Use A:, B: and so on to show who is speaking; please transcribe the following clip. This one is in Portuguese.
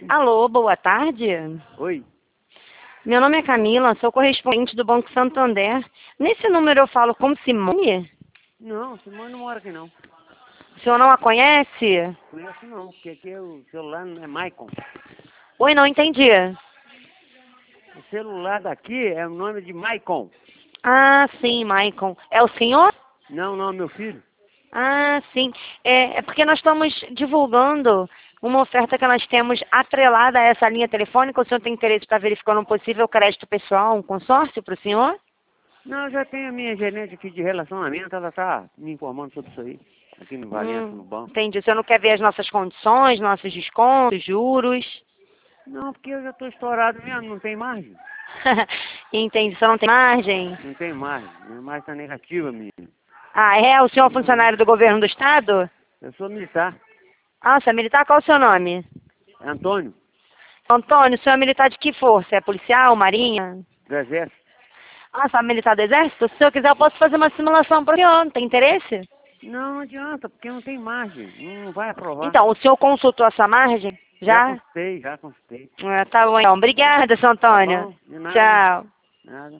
A: Alô, boa tarde.
B: Oi?
A: Meu nome é Camila, sou correspondente do Banco Santander. Nesse número eu falo com Simone?
B: Não, Simone não mora aqui não.
A: O senhor não a conhece?
B: Conheço não, porque aqui o celular não é Maicon.
A: Oi, não entendi.
B: O celular daqui é o nome de Maicon.
A: Ah, sim, Maicon. É o senhor?
B: Não, não, meu filho.
A: Ah, sim. É porque nós estamos divulgando uma oferta que nós temos atrelada a essa linha telefônica. O senhor tem interesse para verificar um possível crédito pessoal, um consórcio para o senhor?
B: Não, eu já tenho a minha gerente aqui de relacionamento, ela tá me informando sobre isso aí. Aqui no Valença, no banco.
A: Entendi. O senhor não quer ver as nossas condições, nossos descontos, juros?
B: Não, porque eu já estou estourado mesmo, não tem margem.
A: Entendi. O senhor não tem margem?
B: Não tem margem. Minha margem está negativa, menino.
A: Ah, é? O senhor é
B: Uhum.
A: funcionário do governo do estado?
B: Eu sou militar.
A: Ah, você é militar? Qual é o seu nome?
B: É Antônio,
A: Antônio, o senhor é militar de que força? É policial, marinha?
B: do Exército.
A: Ah, você é militar do exército? Se o senhor quiser, eu posso fazer uma simulação para o senhor. Não tem interesse?
B: Não, não adianta, porque não tem margem. Não vai aprovar.
A: Então, o senhor consultou essa margem?
B: Já
A: Já?
B: consultei, já consultei.
A: Ah, tá bom, então. Obrigada, seu
B: Tá
A: Antônio.
B: bom? De nada.
A: Tchau.
B: Nada.